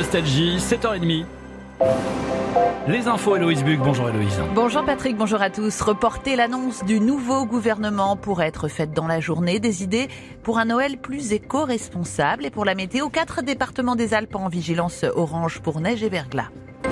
Nostalgie, 7h30. Les infos, Héloïse Buc. Bonjour Héloïse. Bonjour Patrick, bonjour à tous. Reporter l'annonce du nouveau gouvernement pourrait être faite dans la journée. Des idées pour un Noël plus éco-responsable. Et pour la météo, 4 départements des Alpes en vigilance orange pour neige et verglas.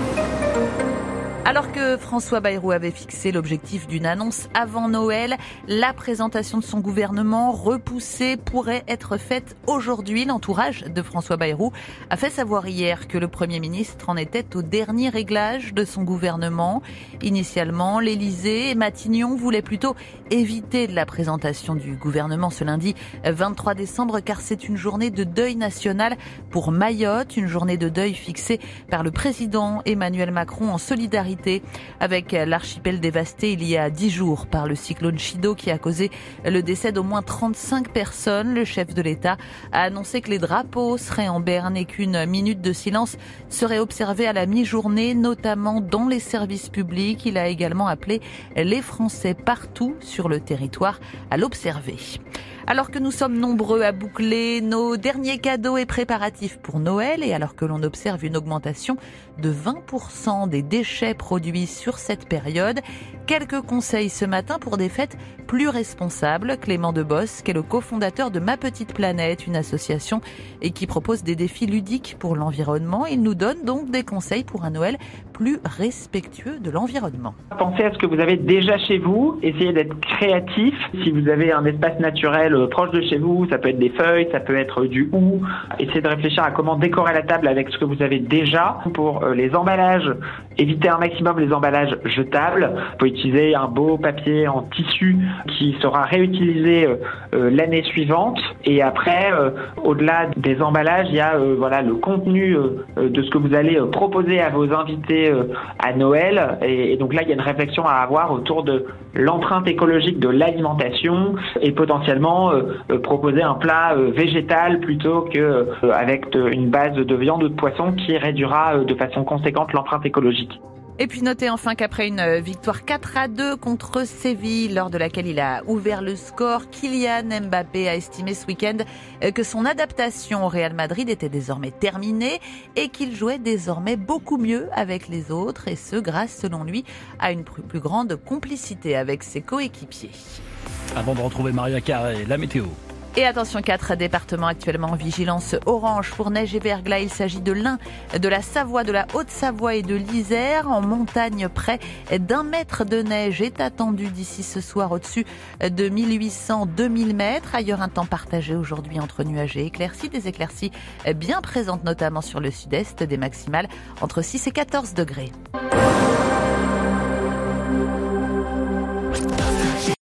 Alors que François Bayrou avait fixé l'objectif d'une annonce avant Noël, la présentation de son gouvernement repoussée pourrait être faite aujourd'hui. L'entourage de François Bayrou a fait savoir hier que le Premier ministre en était au dernier réglage de son gouvernement. Initialement, l'Élysée et Matignon voulaient plutôt éviter la présentation du gouvernement ce lundi 23 décembre car c'est une journée de deuil national pour Mayotte, une journée de deuil fixée par le président Emmanuel Macron en solidarité avec l'archipel dévasté il y a 10 jours par le cyclone Chido qui a causé le décès d'au moins 35 personnes. Le chef de l'État a annoncé que les drapeaux seraient en berne et qu'une minute de silence serait observée à la mi-journée, notamment dans les services publics. Il a également appelé les Français partout sur le territoire à l'observer. Alors que nous sommes nombreux à boucler nos derniers cadeaux et préparatifs pour Noël et alors que l'on observe une augmentation de 20% des déchets produits sur cette période, quelques conseils ce matin pour des fêtes plus responsables. Clément Debosc est le cofondateur de Ma Petite Planète, une association et qui propose des défis ludiques pour l'environnement. Il nous donne donc des conseils pour un Noël plus respectueux de l'environnement. Pensez à ce que vous avez déjà chez vous, essayez d'être créatif. Si vous avez un espace naturel proche de chez vous, ça peut être des feuilles, ça peut être du hou. Essayez de réfléchir à comment décorer la table avec ce que vous avez déjà. Pour les emballages, évitez un maximum les emballages jetables. Vous pouvez utiliser un beau papier en tissu qui sera réutilisé l'année suivante. Et après, au-delà des emballages, il y a le contenu de ce que vous allez proposer à vos invités à Noël. Et donc là, il y a une réflexion à avoir autour de l'empreinte écologique de l'alimentation et potentiellement proposer un plat végétal plutôt que avec une base de viande ou de poisson qui réduira de façon conséquente l'empreinte écologique. Et puis notez enfin qu'après une victoire 4-2 contre Séville, lors de laquelle il a ouvert le score, Kylian Mbappé a estimé ce week-end que son adaptation au Real Madrid était désormais terminée et qu'il jouait désormais beaucoup mieux avec les autres, et ce grâce, selon lui, à une plus grande complicité avec ses coéquipiers. Avant de retrouver Maria Carré, la météo. Et attention, 4 départements actuellement en vigilance orange pour neige et verglas. Il s'agit de l'Ain, de la Savoie, de la Haute-Savoie et de l'Isère. En montagne, près d'1 mètre de neige est attendu d'ici ce soir, au-dessus de 1800-2000 mètres. Ailleurs, un temps partagé aujourd'hui entre nuages et éclaircies. Des éclaircies bien présentes notamment sur le sud-est, des maximales entre 6 et 14 degrés.